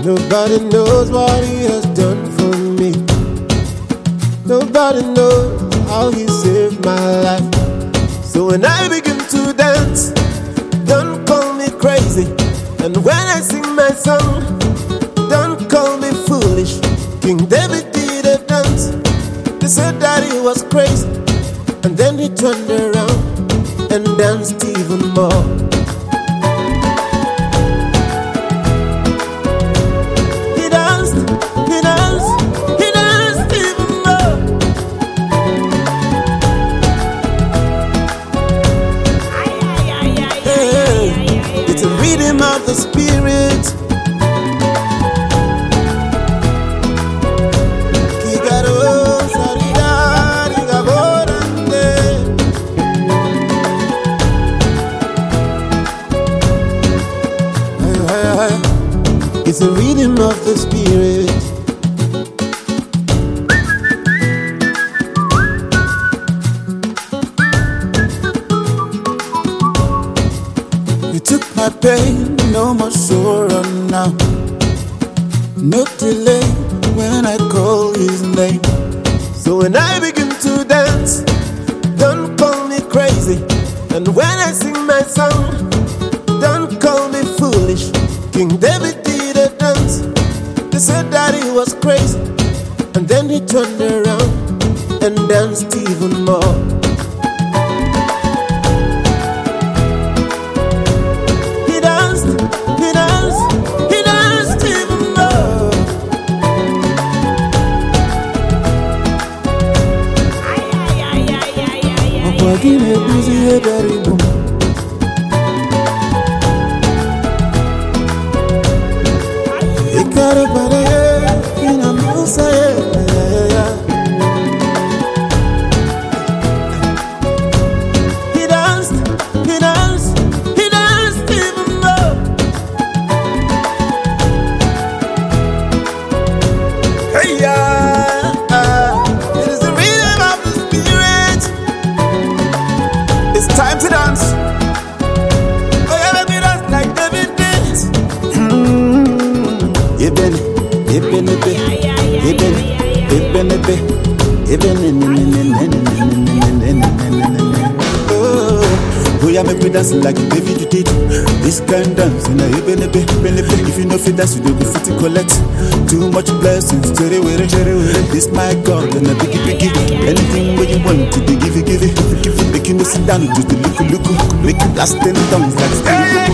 Nobody knows what he has done for me. Nobody knows how he saved my life. So when I begin to dance, don't call me crazy. And when I sing my song, don't call me foolish. King David did a dance. They said that he was crazy, and then he turned around and danced even more. He danced even more. Hey, it's a rhythm of the spirit. It's a rhythm of the spirit. You took my pain, no more sorrow now. No delay when I call his name. So when I begin to dance, don't call me crazy. And when I sing my song, don't call me foolish. King David did a dance. They said that he was crazy, and then he turned around and danced even more. He danced even more. He danced even more. Hey, it is the rhythm of the spirit. It's time to dance. Oh yeah, let me dance like David did. Oh yeah, make me dance like David did. This kind dance, if you know fit dance, you do be fit to collect. Too much blessings, cherry with it. This my God, and a biggie. Anything where you want to be, give it. Make you sit down, just the look. Make you blast in tongues like steady.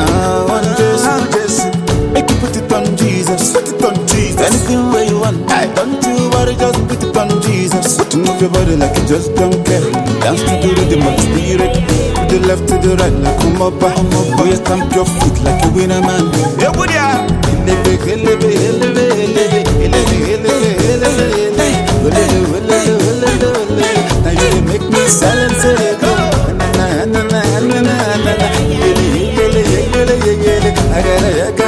Just make you put it on Jesus. Anything where you want, don't you worry, just put it on Jesus. Move your body like you just don't care. Dance to the rhythm of the spirit. To the left, to the right, like come up. Oh, you stamp your feet like a winner man. Yeah, good, yeah. Now you make me silence it. I gotta